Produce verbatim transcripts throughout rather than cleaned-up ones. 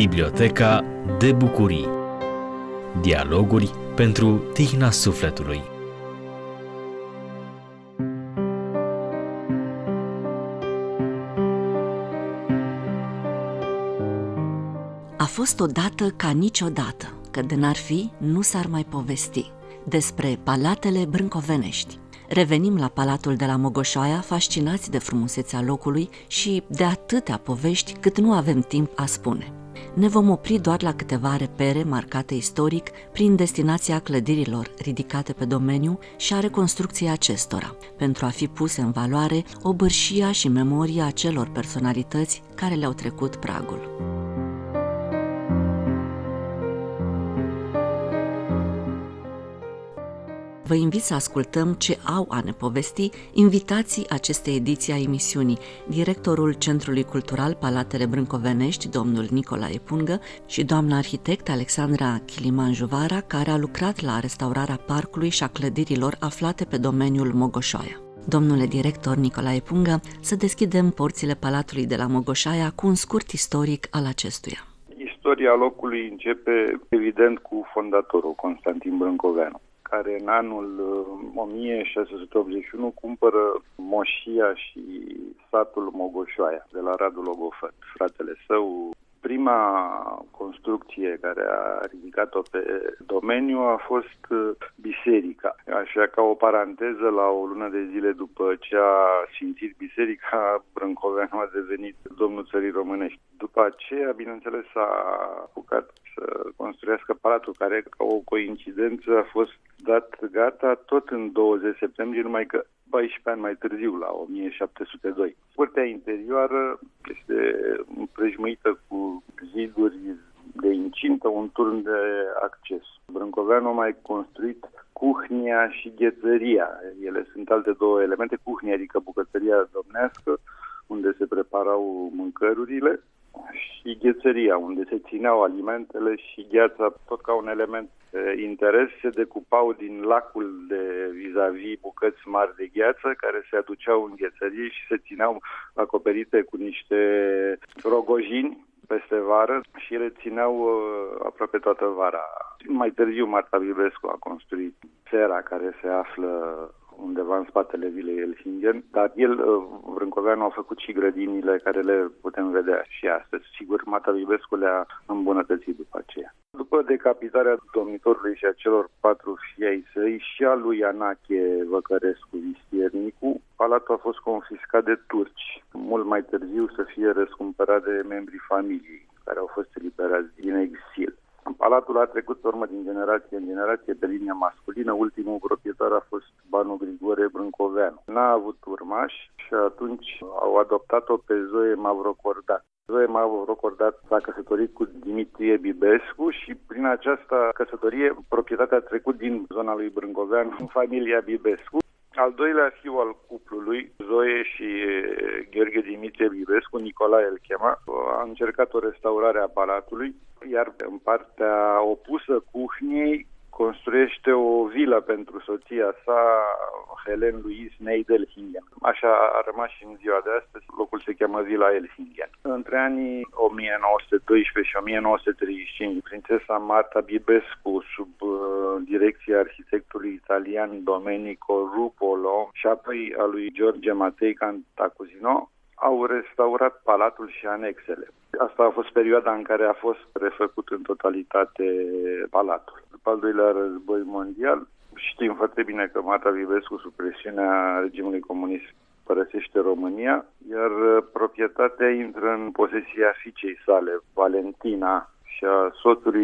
Biblioteca de bucurii. Dialoguri pentru tihna sufletului. A fost odată ca niciodată, că de n-ar fi, nu s-ar mai povesti, despre palatele brâncovenești. Revenim la palatul de la Mogoșoaia, fascinați de frumusețea locului și de atâtea povești cât nu avem timp a spune. Ne vom opri doar la câteva repere marcate istoric prin destinația clădirilor ridicate pe domeniu și a reconstrucției acestora, pentru a fi puse în valoare obârșia și memoria acelor personalități care le-au trecut pragul. Vă invit să ascultăm ce au a ne povesti invitații acestei ediții a emisiunii, directorul Centrului Cultural Palatele Brâncovenești, domnul Nicolae Pungă, și doamna arhitect Alexandra Chiliman-Juvara, care a lucrat la restaurarea parcului și a clădirilor aflate pe domeniul Mogoșoaia. Domnule director Nicolae Pungă, să deschidem porțile Palatului de la Mogoșoaia cu un scurt istoric al acestuia. Istoria locului începe, evident, cu fondatorul Constantin Brâncoveanu, care în anul o mie șase sute optzeci și unu cumpără moșia și satul Mogoșoaia de la Radu Logofăt, fratele său. Prima construcție care a ridicat-o pe domeniu a fost biserica. Așa, ca o paranteză, la o lună de zile după ce a sfințit biserica, Brâncoveanu a devenit domnul țării românești. După aceea, bineînțeles, a apucat să construiască palatul, care, ca o coincidență, a fost dat gata tot în douăzeci septembrie, numai că paisprezece ani mai târziu, la o mie șapte sute doi. Curtea interioară este împrejmuită cu ziduri de incintă, un turn de acces. Brâncoveanu a mai construit cuhnia și ghețăria. Ele sunt alte două elemente. Cuhnia, adică bucătăria domnească, unde se preparau mâncărurile, și ghețăria, unde se țineau alimentele și gheața, tot ca un element de interes, se decupau din lacul de vis-a-vis bucăți mari de gheață, care se aduceau în ghețărie și se țineau acoperite cu niște rogojini peste vară și ele țineau uh, aproape toată vara. Mai târziu Marta Bibescu a construit țera care se află undeva în spatele vilei Elchingen, dar el, Brâncoveanu, a făcut și grădinile care le putem vedea și astăzi. Sigur, Marta Bibescu le-a îmbunătățit după aceea. După decapitarea domnitorului și a celor patru fii ai săi și a lui Anache Văcărescu Vistiernicu, palatul a fost confiscat de turci. Mult mai târziu să fie răscumpărat de membrii familiei, care au fost eliberați din exil. Palatul a trecut pe urmă din generație în generație pe linia masculină. Ultimul proprietar a fost Banu Grigore Brâncoveanu. N-a avut urmași și atunci au adoptat-o pe Zoe Mavrocordat. Zoe Mavrocordat s-a căsătorit cu Dimitrie Bibescu și prin această căsătorie proprietatea a trecut din zona lui Brâncoveanu în familia Bibescu. Al doilea fiu al cuplului, Zoe și Gheorghe Dimitrie Bibescu, Nicolae îl chema, a încercat o restaurare a palatului, iar în partea opusă cuhniei construiește o vilă pentru soția sa, Helen Louise Neidelhingen. Așa a rămas și în ziua de astăzi, locul se cheamă Villa Elchingen. Între anii o mie nouă sute doisprezece și o mie nouă sute treizeci și cinci, prințesa Marta Bibescu, sub uh, direcția arhitectului italian Domenico Rupolo și apoi a lui George Matei Cantacuzino, au restaurat palatul și anexele. Asta a fost perioada în care a fost refăcut în totalitate palatul. După al doilea război mondial, știm foarte bine că Marta Bibescu, sub presiunea regimului comunist, părăsește România, iar proprietatea intră în posesia fiicei sale, Valentina, și a soțului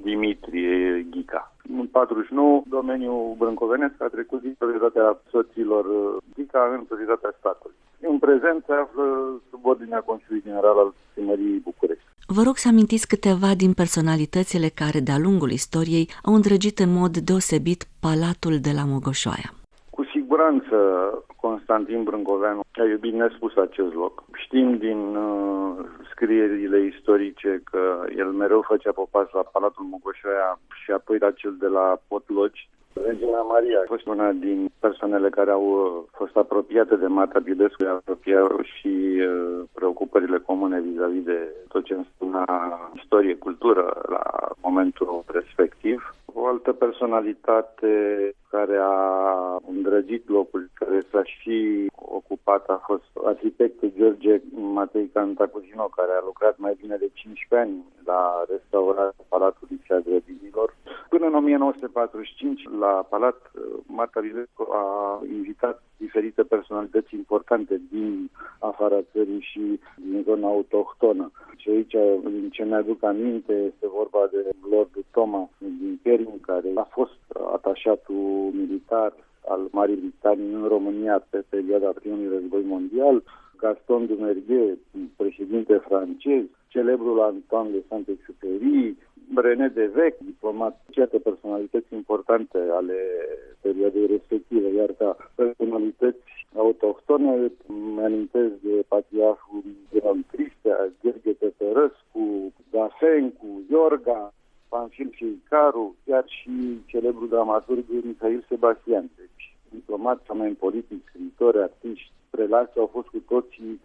Dimitrie Ghica. În patruzeci și nouă, domeniul brâncovenesc a trecut din proprietatea soților Ghica în proprietatea statului. În prezent se află sub ordinea Consiliului General al Primăriei București. Vă rog să amintiți câteva din personalitățile care, de-a lungul istoriei, au îndrăgit în mod deosebit palatul de la Mogoșoaia. Cu siguranță, Constantin Brâncoveanu a iubit nespus acest loc. Știm din uh, scrierile istorice că el mereu făcea popas la Palatul Mogoșoaia și apoi la cel de la Potlogi. Regina Maria a fost una din persoanele care au fost apropiate de Marta Bilescu, apropiau și uh, preocupările comune vis-a-vis de tot ce însemna istorie, cultură la momentul respectiv. O altă personalitate care a îndrăgit locul, care s-a și ocupat, a fost arhitectul George Matei Cantacuzino, care a lucrat mai bine de cincisprezece ani la restaurarea Palatului și a grădinilor. Până în o mie nouă sute patruzeci și cinci, la Palat, Marta Bilescu a invitat diferite personalități importante din afara țării și din zona autohtonă. Și aici, din ce mi-aduc aminte, este vorba de Lordul Thomas din Permi, care a fost atașatul militar al Marii Britanii în România pe perioada primului război mondial, Gaston Dumergue, președinte francez, celebrul Antoine de Saint-Exupéry, René Devec, diplomat, certe personalități importante ale perioadei respective, iar ca personalități autohtone îmi amintesc de patriarhul Ioan Cristea, Gheorghe Tătărăscu, Dafencu, Iorga, Panfil și Icaru, chiar și celebrul dramaturg Mihail Sebastian. Deci, diplomați, oameni politici, scriitori, artiști, prelați au fost cu toții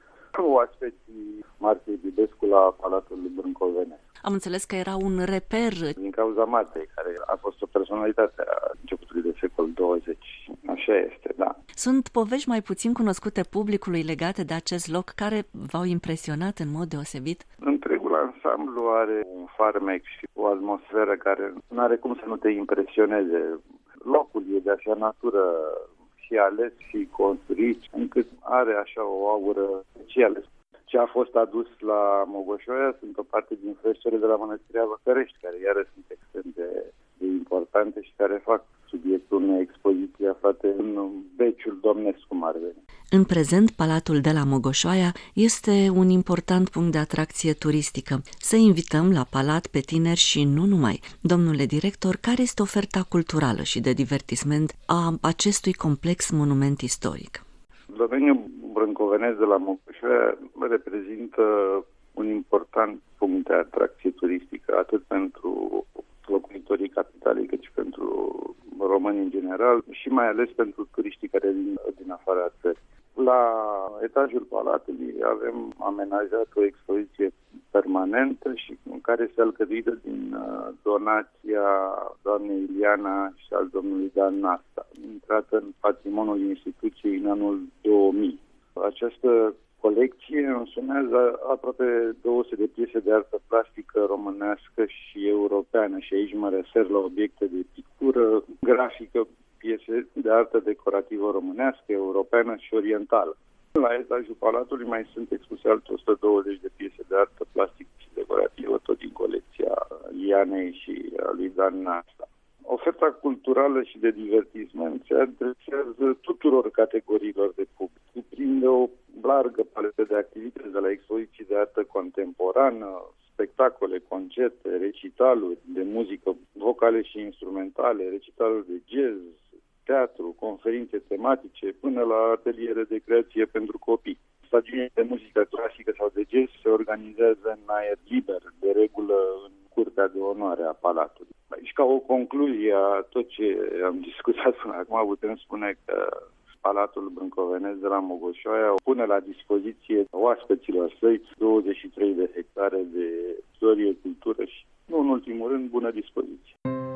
oaspeții Martei Bilescu la Palatul Brâncovenesc. Am înțeles că era un reper. Din cauza Martei, care a fost o personalitate a începutului de secol douăzeci. Așa este, da. Sunt povești mai puțin cunoscute publicului legate de acest loc care v-au impresionat în mod deosebit? Întregul ansamblu are un farmec și o atmosferă care nu are cum să nu te impresioneze. Locul e de așa natură și ales și construit, încât are așa o aură specială. Ce a fost adus la Mogoșoaia sunt o parte din freștele de la Mănăstirea Văcărești, care iară sunt extrem de, de importante și care fac subiectul unei expoziții aflate în Beciul Domnesc, cum ar veni. În prezent, Palatul de la Mogoșoaia este un important punct de atracție turistică. Să invităm la palat pe tineri și nu numai. Domnule director, care este oferta culturală și de divertisment a acestui complex monument istoric? Domeniul brâncovenesc de la Mogoșoaia reprezintă un important punct de atracție turistică, atât pentru locuitorii capitalei, cât și pentru români în general și mai ales pentru turiștii care vin din afara țării. La etajul palatului avem amenajat o expoziție permanentă și care este alcătuită din donația doamnei Iliana și al domnului Dan Nasta, intrată în patrimoniul instituției în anul două mii. Această colecție însumează aproape două sute de piese de artă plastică românească și europeană și aici mă refer la obiecte de pictură grafică, piese de artă decorativă românească, europeană și orientală. La etajul palatului mai sunt expuse alte o sută douăzeci de piese de artă plastică și decorativă, tot din colecția Ianei și a lui Dan Nasta. Oferta culturală și de divertisment se adresează tuturor categoriilor de public. Cuprinde o largă paletă de activități, de la expoziții de artă contemporană, spectacole, concerte, recitaluri de muzică vocale și instrumentale, recitaluri de jazz, teatru, conferințe tematice, până la ateliere de creație pentru copii. Stagiuni de muzică clasică sau de jazz se organizează în aer liber, de regulă în curtea de onoare a Palatului. Și ca o concluzie a tot ce am discutat până acum, putem spune că Palatul Brâncovenesc de la Mogoșoaia pune la dispoziție oaspeților săi douăzeci și trei de hectare de istorie, cultură și, nu în ultimul rând, bună dispoziție.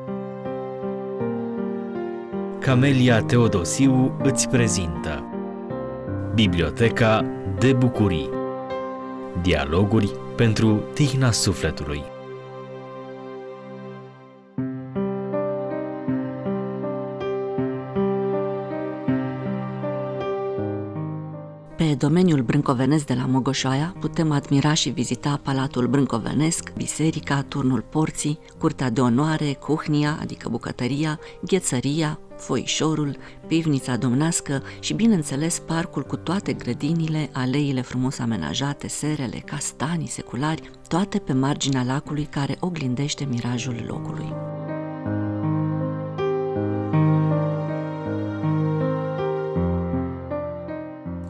Camelia Teodosiu îți prezintă Biblioteca de Bucurii. Dialoguri pentru tihna sufletului. Pe domeniul brâncovenesc de la Mogoșoaia putem admira și vizita Palatul Brâncovenesc, biserica, turnul porții, curtea de onoare, cuhnia, adică bucătăria, ghețăria, foișorul, pivnița domnească și, bineînțeles, parcul cu toate grădinile, aleile frumos amenajate, serele, castanii seculari, toate pe marginea lacului care oglindește mirajul locului.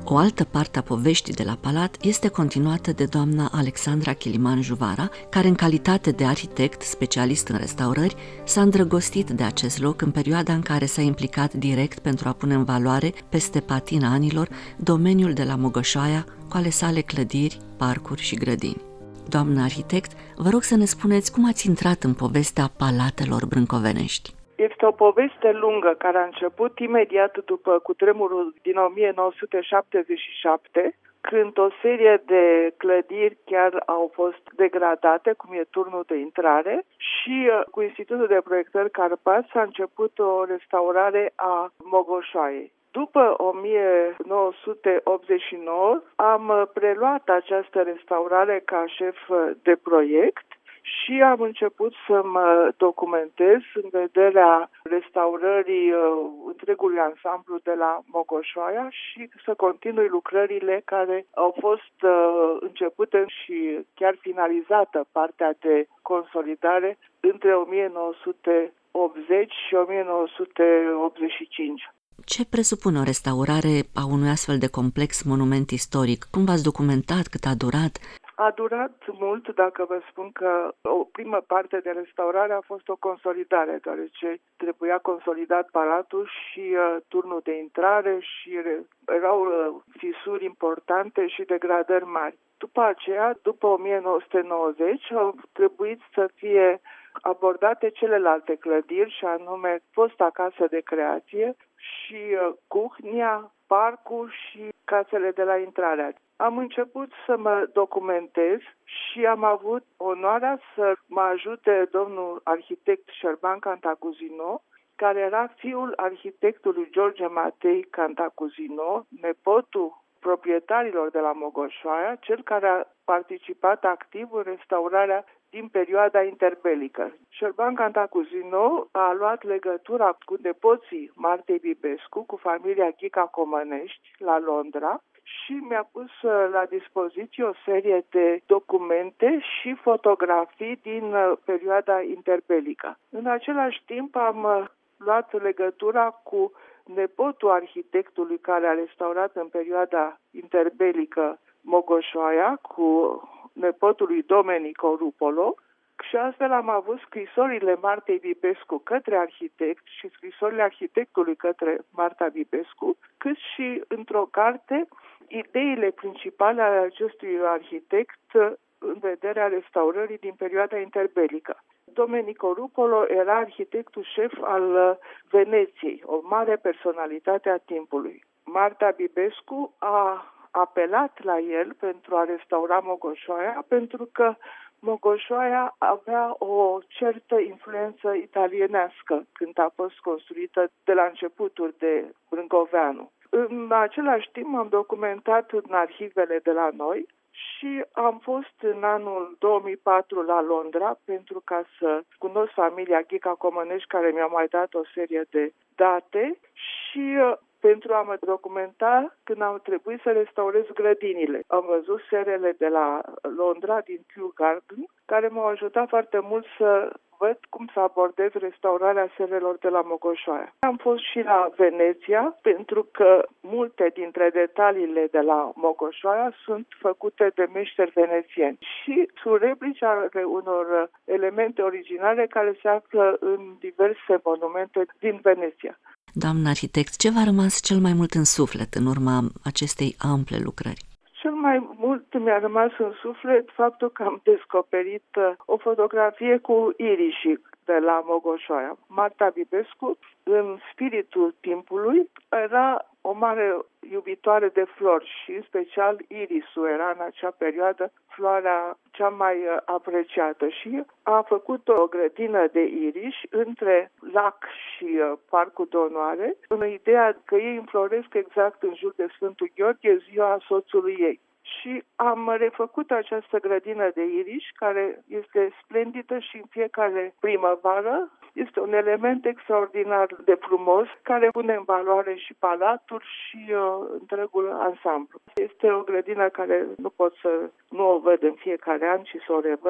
O altă parte a poveștii de la palat este continuată de doamna Alexandra Chiliman Juvara, care în calitate de arhitect, specialist în restaurări, s-a îndrăgostit de acest loc în perioada în care s-a implicat direct pentru a pune în valoare, peste patina anilor, domeniul de la Mogoșoaia, cu ale sale clădiri, parcuri și grădini. Doamnă arhitect, vă rog să ne spuneți cum ați intrat în povestea palatelor brâncovenești. Este o poveste lungă care a început imediat după cutremurul din o mie nouă sute șaptezeci și șapte, când o serie de clădiri chiar au fost degradate, cum e turnul de intrare, și cu Institutul de Proiectări Carpați s-a început o restaurare a Mogoșoaiei. După o mie nouă sute optzeci și nouă am preluat această restaurare ca șef de proiect și am început să mă documentez în vederea restaurării uh, întregului ansamblu de la Mogoșoaia și să continui lucrările care au fost uh, începute și chiar finalizată partea de consolidare între o mie nouă sute optzeci și o mie nouă sute optzeci și cinci. Ce presupune o restaurare a unui astfel de complex monument istoric? Cum v-ați documentat? Cât a durat? A durat mult, dacă vă spun că o primă parte de restaurare a fost o consolidare, deoarece trebuia consolidat palatul și uh, turnul de intrare și re- erau uh, fisuri importante și degradări mari. După aceea, după o mie nouă sute nouăzeci, au trebuit să fie abordate celelalte clădiri, și anume fosta casă de creație și uh, cuhnia, parcul și casele de la intrare. Am început să mă documentez și am avut onoarea să mă ajute domnul arhitect Șerban Cantacuzino, care era fiul arhitectului George Matei Cantacuzino, nepotul proprietarilor de la Mogoșoaia, cel care a participat activ în restaurarea din perioada interbelică. Șerban Cantacuzino a luat legătura cu nepoții Martei Bibescu, cu familia Ghica Comănești, la Londra, și mi-a pus la dispoziție o serie de documente și fotografii din perioada interbelică. În același timp am luat legătura cu nepotul arhitectului care a restaurat în perioada interbelică Mogoșoaia, cu nepotul lui Domenico Rupolo, și astfel am avut scrisorile Martei Bibescu către arhitect și scrisorile arhitectului către Marta Bibescu, cât și într-o carte ideile principale ale acestui arhitect în vederea restaurării din perioada interbelică. Domenico Rupolo era arhitectul șef al Veneției, o mare personalitate a timpului. Marta Bibescu a apelat la el pentru a restaura Mogoșoaia, pentru că Mogoșoaia avea o certă influență italienească când a fost construită de la începuturi de Brâncoveanu. În același timp m-am documentat în arhivele de la noi și am fost în anul două mii patru la Londra pentru ca să cunosc familia Ghica Comănești, care mi-a mai dat o serie de date, și pentru a mă documenta când am trebuit să restaurez grădinile. Am văzut serele de la Londra, din Kew Garden, care m-au ajutat foarte mult să văd cum să abordez restaurarea serelor de la Mogoșoaia. Am fost și la Veneția, pentru că multe dintre detaliile de la Mogoșoaia sunt făcute de meșteri venețieni și sunt replici ale unor elemente originale care se află în diverse monumente din Veneția. Doamnă arhitect, ce v-a rămas cel mai mult în suflet în urma acestei ample lucrări? Cel mai mult mi-a rămas în suflet faptul că am descoperit o fotografie cu irișii de la Mogoșoaia. Marta Bibescu, în spiritul timpului, era o mare iubitoare de flori și în special irisul era în acea perioadă floarea cea mai apreciată și a făcut o grădină de iriși între lac și Parcul de Onoare, în ideea că ei înfloresc exact în jur de Sfântul Gheorghe, ziua soțului ei. Și am refăcut această grădină de iriși, care este splendidă și în fiecare primăvară este un element extraordinar de frumos, care pune în valoare și palatul și uh, întregul ansamblu. Este o grădină care nu pot să nu o văd în fiecare an, ci să o revăd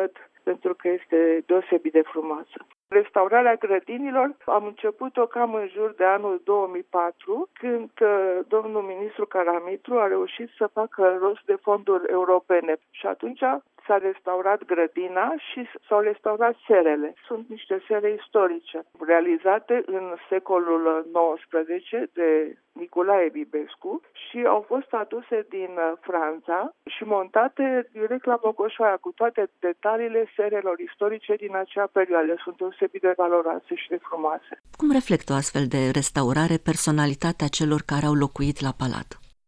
pentru că este deosebit de frumoasă. Restaurarea grădinilor am început-o cam în jur de anul două mii patru, când uh, domnul ministru Caramitru a reușit să facă rost de fonduri europene și atunci s-a restaurat grădina și s-au restaurat serele. Sunt niște sere istorice, realizate în secolul nouăsprezece de Nicolae Bibescu și au fost aduse din Franța și montate direct la Mogoșoaia, cu toate detaliile serelor istorice din acea perioadă. Sunt deosebit de valoroase și de frumoase. Cum reflectă o astfel de restaurare personalitatea celor care au locuit la palat?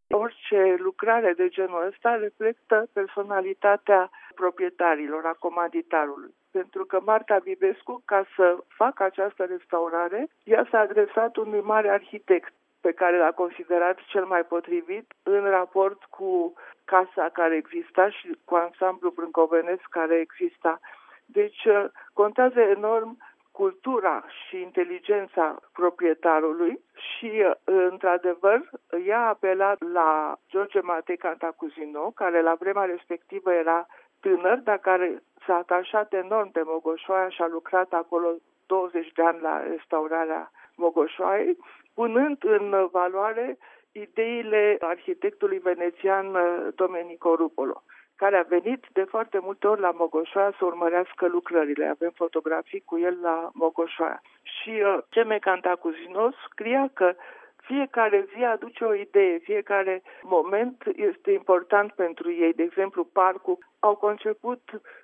Orice lucrare de genul ăsta reflectă personalitatea proprietarilor, a comanditarului. Pentru că Marta Bibescu, ca să facă această restaurare, ea s-a adresat unui mare arhitect pe care l-a considerat cel mai potrivit în raport cu casa care exista și cu ansamblul brâncovenesc care exista. Deci contează enorm cultura și inteligența proprietarului și, într-adevăr, ea a apelat la George Matei Cantacuzino, care la vremea respectivă era tânăr, dar care s-a atașat enorm de Mogoșoaia și a lucrat acolo douăzeci de ani la restaurarea Mogoșoaiei, punând în valoare ideile arhitectului venețian Domenico Rupolo, care a venit de foarte multe ori la Mogoșoaia să urmărească lucrările. Avem fotografii cu el la Mogoșoaia. Și uh, Geme Cantacuzino scria că fiecare zi aduce o idee, fiecare moment este important pentru ei. De exemplu, parcul, au conceput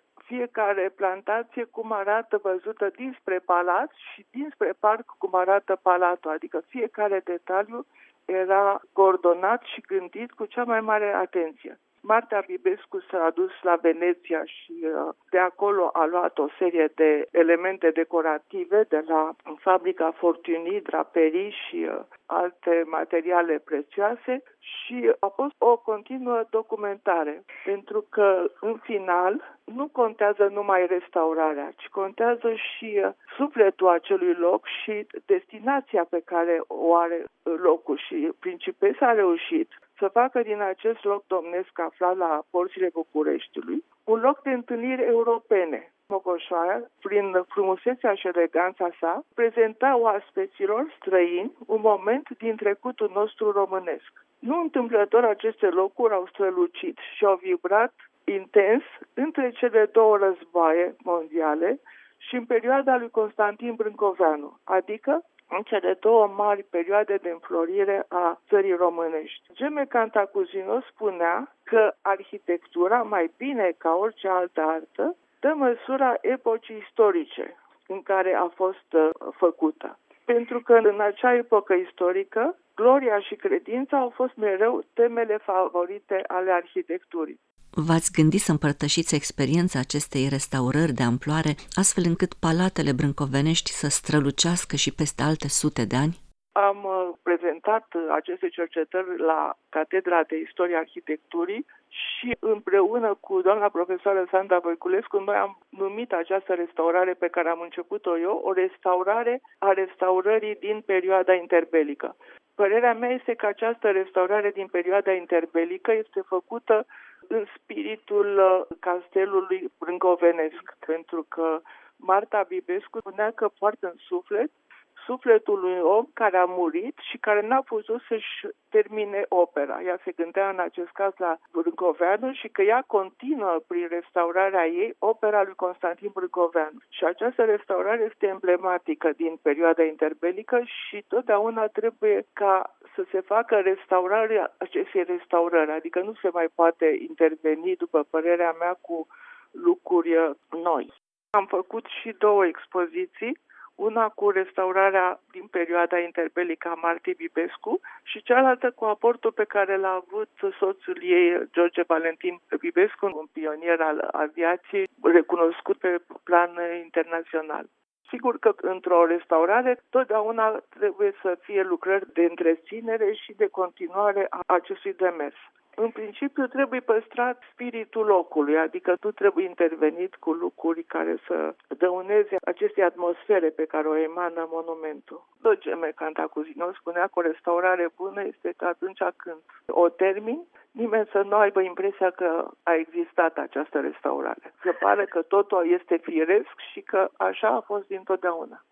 fiecare plantație cum arată văzută dinspre palat și dinspre parc cum arată palatul, adică fiecare detaliu era coordonat și gândit cu cea mai mare atenție. Marta Bibescu s-a dus la Veneția și de acolo a luat o serie de elemente decorative de la fabrica Fortuny, draperii și alte materiale prețioase și a fost o continuă documentare, pentru că în final nu contează numai restaurarea, ci contează și sufletul acelui loc și destinația pe care o are locul. Și Principesa a reușit să facă din acest loc domnesc aflat la porțile Bucureștiului un loc de întâlniri europene. Mogoșoaia, prin frumusețea și eleganța sa, prezenta oaspeților străini un moment din trecutul nostru românesc. Nu întâmplător aceste locuri au strălucit și au vibrat intens între cele două războaie mondiale și în perioada lui Constantin Brâncoveanu, adică în cele două mari perioade de înflorire a țării românești. Geme Cantacuzino spunea că arhitectura, mai bine ca orice altă artă, dă măsura epocii istorice în care a fost uh, făcută. Pentru că în acea epocă istorică, gloria și credința au fost mereu temele favorite ale arhitecturii. V-ați gândit să împărtășiți experiența acestei restaurări de amploare, astfel încât palatele brâncovenești să strălucească și peste alte sute de ani? Am prezentat aceste cercetări la Catedra de Istorie Arhitecturii și împreună cu doamna profesoară Sanda Voiculescu noi am numit această restaurare pe care am început-o eu o restaurare a restaurării din perioada interbelică. Părerea mea este că această restaurare din perioada interbelică este făcută în spiritul castelului brâncovenesc, pentru că Marta Bibescu spunea că poartă în suflet sufletul unui om care a murit și care n-a putut să-și termine opera. Ea se gândea în acest caz la Brâncoveanu și că ea continuă prin restaurarea ei opera lui Constantin Brâncoveanu. Și această restaurare este emblematică din perioada interbelică și totdeauna trebuie ca să se facă restaurarea acestei restaurări, adică nu se mai poate interveni, după părerea mea, cu lucruri noi. Am făcut și două expoziții, una cu restaurarea din perioada interbelică a Martei Bibescu și cealaltă cu aportul pe care l-a avut soțul ei, George Valentin Bibescu, un pionier al aviației recunoscut pe plan internațional. Sigur că într-o restaurare totdeauna trebuie să fie lucrări de întreținere și de continuare a acestui demers. În principiu trebuie păstrat spiritul locului, adică nu trebuie intervenit cu lucruri care să dăuneze acestei atmosfere pe care o emană monumentul. Geme Cantacuzino spunea că o restaurare bună este că atunci când o termini, nimeni să nu aibă impresia că a existat această restaurare. Se pare că totul este firesc și că așa a fost dintotdeauna.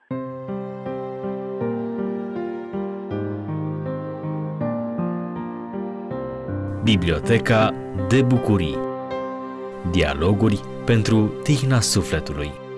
Biblioteca de bucurii. Dialoguri pentru tihna sufletului.